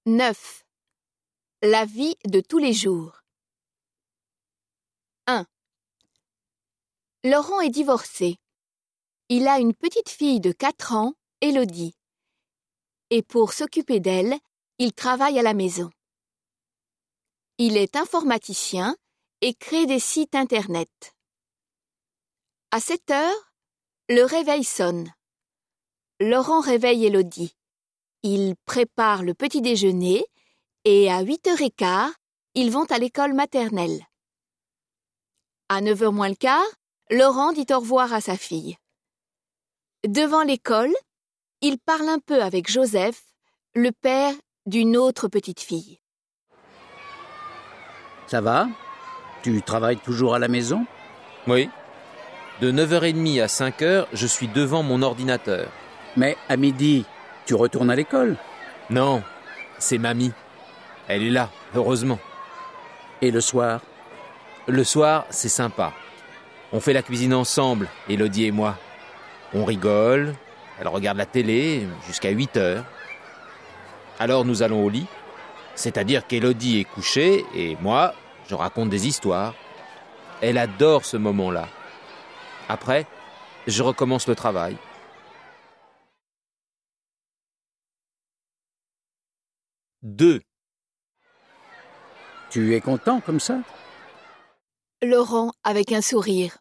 9. La vie de tous les jours. 1. Laurent est divorcé. Il a une petite fille de 4 ans, Élodie. Et pour s'occuper d'elle, il travaille à la maison. Il est informaticien et crée des sites Internet. À 7 heures, le réveil sonne. Laurent réveille Élodie. Il prépare le petit déjeuner et à 8h15, ils vont à l'école maternelle. À 9h moins le quart, Laurent dit au revoir à sa fille. Devant l'école, il parle un peu avec Joseph, le père d'une autre petite fille. Ça va? Tu travailles toujours à la maison? Oui. De 9h30 à 5h, je suis devant mon ordinateur. Mais à midi, tu retournes à l'école? Non, c'est mamie. Elle est là, heureusement. Et le soir? Le soir, c'est sympa. On fait la cuisine ensemble, Élodie et moi. On rigole, elle regarde la télé jusqu'à 8h. Alors nous allons au lit, c'est-à-dire qu'Élodie est couchée et moi, je raconte des histoires. Elle adore ce moment-là. Après, je recommence le travail. 2. Tu es content comme ça? Laurent avec un sourire.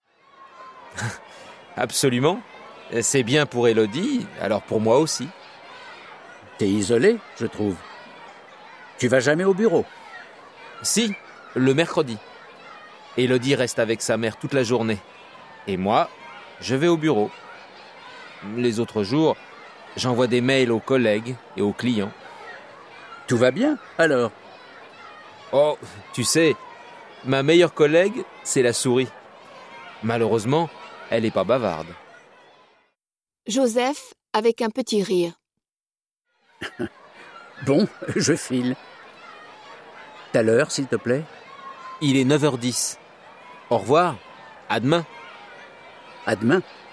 Absolument. C'est bien pour Élodie, alors pour moi aussi. T'es isolé, je trouve. Tu vas jamais au bureau? Si, le mercredi. Élodie reste avec sa mère toute la journée. Et moi, je vais au bureau. Les autres jours, j'envoie des mails aux collègues et aux clients. Tout va bien, alors? Oh, tu sais, ma meilleure collègue, c'est la souris. Malheureusement, elle n'est pas bavarde. Joseph avec un petit rire. Bon, je file. Ta l'heure, s'il te plaît? Il est 9h10. Au revoir, à demain. À demain.